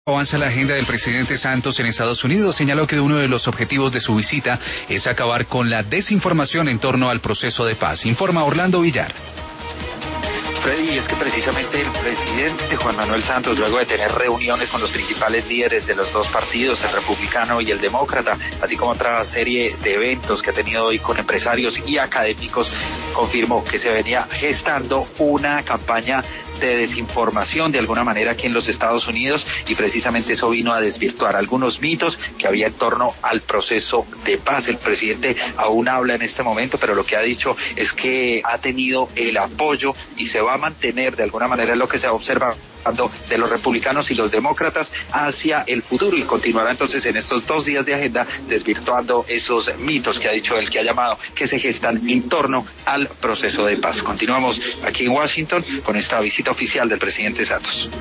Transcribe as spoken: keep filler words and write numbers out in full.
Avanza la agenda del presidente Santos en Estados Unidos. Señaló que uno de los objetivos de su visita es acabar con la desinformación en torno al proceso de paz. Informa Orlando Villar. Freddy, es que precisamente el presidente Juan Manuel Santos, luego de tener reuniones con los principales líderes de los dos partidos, el republicano y el demócrata, así como otra serie de eventos que ha tenido hoy con empresarios y académicos, confirmó que se venía gestando una campaña de desinformación de alguna manera aquí en los Estados Unidos, y precisamente eso vino a desvirtuar algunos mitos que había en torno al proceso de paz. El presidente aún habla en este momento, pero lo que ha dicho es que ha tenido el apoyo y se va a mantener de alguna manera, es lo que se observa de los republicanos y los demócratas hacia el futuro, y continuará entonces en estos dos días de agenda desvirtuando esos mitos que ha dicho él, que ha llamado, que se gestan en torno al proceso de paz. Continuamos aquí en Washington con esta visita oficial del presidente Santos.